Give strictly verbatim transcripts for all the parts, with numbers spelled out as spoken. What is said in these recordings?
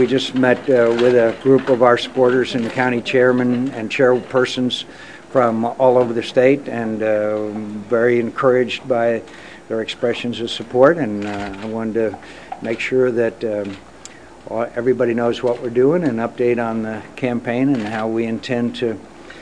We just met uh, with a group of our supporters and county chairmen and chairpersons from all over the state, and uh, very encouraged by their expressions of support. And uh, I wanted to make sure that um, everybody knows what we're doing, and update on the campaign and how we intend to,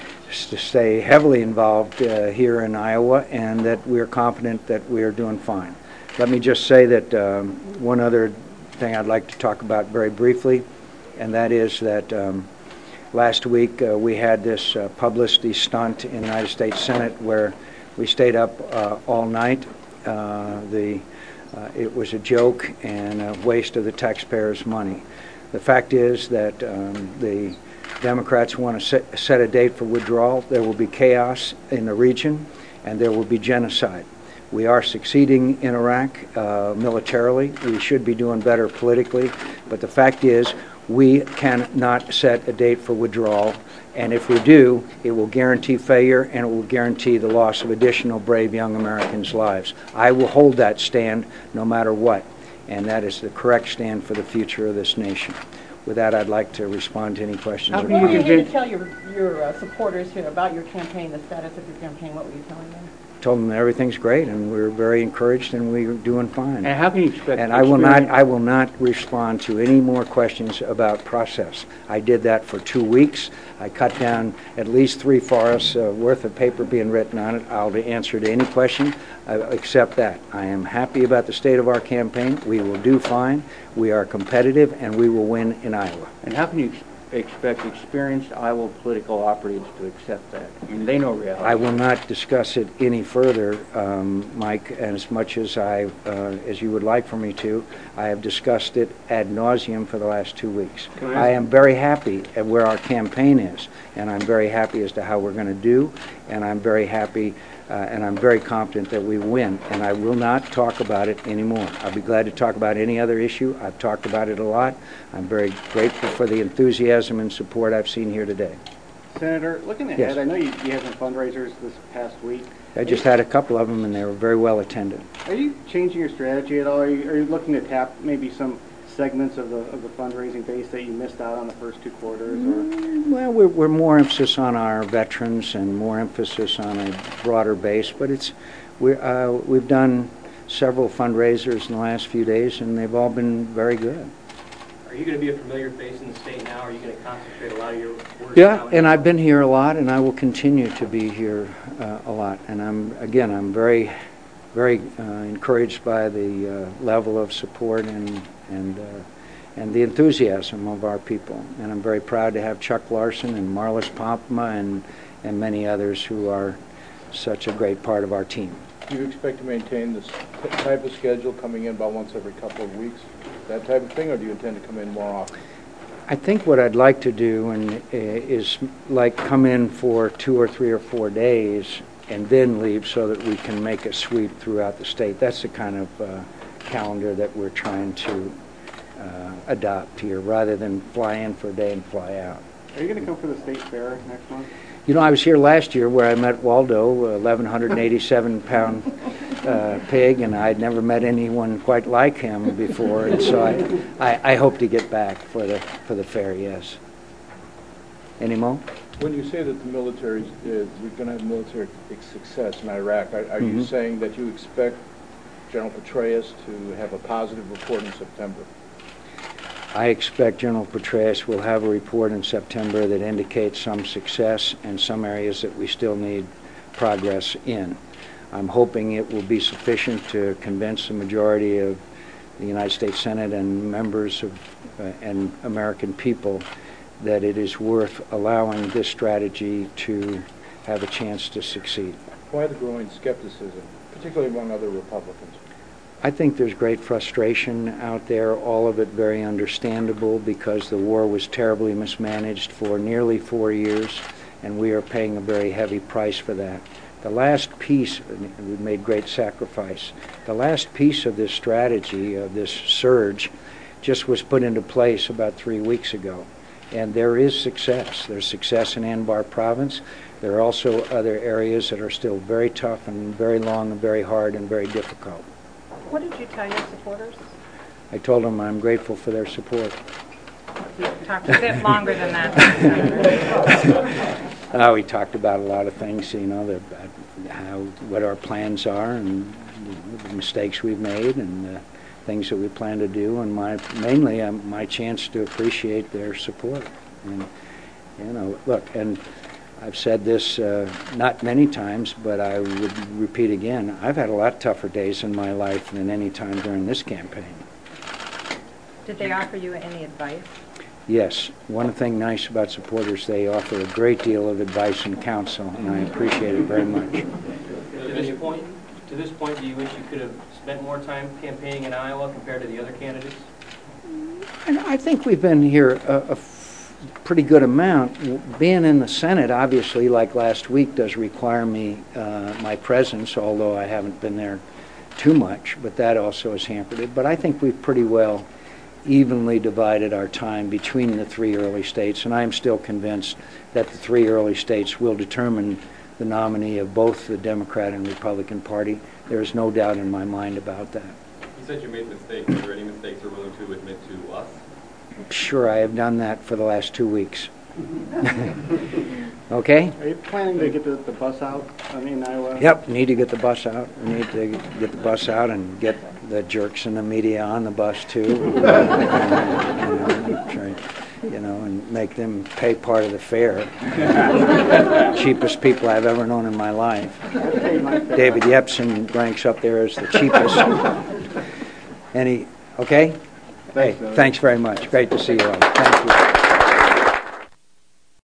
to stay heavily involved uh, here in Iowa, and that we're confident that we're doing fine. Let me just say that um, one other thing I'd like to talk about very briefly, and that is that um, last week uh, we had this uh, publicity stunt in the United States Senate where we stayed up uh, all night. Uh, the uh, it was a joke and a waste of the taxpayers' money. The fact is that um, the Democrats want to set, set a date for withdrawal. There will be chaos in the region, and there will be genocide. We are succeeding in Iraq uh, militarily. We should be doing better politically. But the fact is, we cannot set a date for withdrawal. And if we do, it will guarantee failure, and it will guarantee the loss of additional brave young Americans' lives. I will hold that stand no matter what. And that is the correct stand for the future of this nation. With that, I'd like to respond to any questions. How can you here to tell your, your uh, supporters here about your campaign, the status of your campaign? What were you telling them? Told them everything's great, and we're very encouraged, and we're doing fine. And how can you expect? And I will not, I will not respond to any more questions about process. I did that for two weeks. I cut down at least three forests uh, worth of paper being written on it. I'll answer to any question uh, except that. I am happy about the state of our campaign. We will do fine. We are competitive, and we will win in Iowa. And how can you expect experienced Iowa political operatives to accept that? I mean, they know reality. I will not discuss it any further, um, Mike, and as much as I, uh, as you would like for me to. I have discussed it ad nauseum for the last two weeks. I, I am very happy at where our campaign is, and I'm very happy as to how we're going to do, and I'm very happy Uh, and I'm very confident that we win, and I will not talk about it anymore. I'll be glad to talk about any other issue. I've talked about it a lot. I'm very grateful for the enthusiasm and support I've seen here today. Senator, looking ahead, yes. I know you, you had some fundraisers this past week. I just had a couple of them, and they were very well attended. Are you changing your strategy at all? Are you, are you looking to tap maybe some segments of the of the fundraising base that you missed out on the first two quarters? Or? Mm, well, we're, we're more emphasis on our veterans and more emphasis on a broader base, but it's we uh, we've done several fundraisers in the last few days, and they've all been very good. Are you going to be a familiar face in the state now? Are you going to concentrate a lot of your work? Yeah, and I've been here a lot, and I will continue to be here uh, a lot. And I'm again, I'm very, very uh, encouraged by the uh, level of support and and uh, and the enthusiasm of our people. And I'm very proud to have Chuck Larson and Marlis Popma and and many others who are such a great part of our team. Do you expect to maintain this type of schedule, coming in about once every couple of weeks, that type of thing, or do you intend to come in more often? I think what I'd like to do and uh, is like come in for two or three or four days and then leave so that we can make a sweep throughout the state. That's the kind of uh, calendar that we're trying to uh, adopt here, rather than fly in for a day and fly out. Are you going to come for the state fair next month? You know, I was here last year where I met Waldo, eleven eighty-seven pound uh, pig, and I'd never met anyone quite like him before, and so I, I, I hope to get back for the for the fair. Yes. Any more? When you say that the military, uh, we're going to have military success in Iraq, are, are mm-hmm. you saying that you expect General Petraeus to have a positive report in September? I expect General Petraeus will have a report in September that indicates some success and some areas that we still need progress in. I'm hoping it will be sufficient to convince the majority of the United States Senate and members of uh, and American people that it is worth allowing this strategy to have a chance to succeed. Why the growing skepticism, particularly among other Republicans? I think there's great frustration out there, all of it very understandable, because the war was terribly mismanaged for nearly four years, and we are paying a very heavy price for that. The last piece, we've made great sacrifice, the last piece of this strategy, of this surge, just was put into place about three weeks ago. And there is success. There's success in Anbar province. There are also other areas that are still very tough and very long and very hard and very difficult. What did you tell your supporters? I told them I'm grateful for their support. talked a bit longer than that. Uh, we talked about a lot of things, you know, the, uh, how, what our plans are and the mistakes we've made and the things that we plan to do, and my mainly um, my chance to appreciate their support. And, you know, look, and I've said this uh, not many times, but I would repeat again, I've had a lot tougher days in my life than any time during this campaign. Did they offer you any advice? Yes. One thing nice about supporters, they offer a great deal of advice and counsel, and I appreciate it very much. To this point, to this point, do you wish you could have spent more time campaigning in Iowa compared to the other candidates? And I think we've been here a, a f- pretty good amount. Being in the Senate, obviously, like last week, does require me, uh, my presence, although I haven't been there too much, but that also has hampered it. But I think we've pretty well evenly divided our time between the three early states, and I am still convinced that the three early states will determine the nominee of both the Democrat and Republican Party. There is no doubt in my mind about that. You said you made mistakes. Are there any mistakes you're willing to admit to us? Sure, I have done that for the last two weeks. Okay? Are you planning to get the, the bus out, I mean, Iowa? Yep, need to get the bus out. We need to get the bus out and get the jerks in the media on the bus too. and, try, you know, and make them pay part of the fare. Cheapest people I've ever known in my life. David Yepsen ranks up there as the cheapest. Any, okay? Thanks, hey, thanks very much. Great to see you all. Thank you.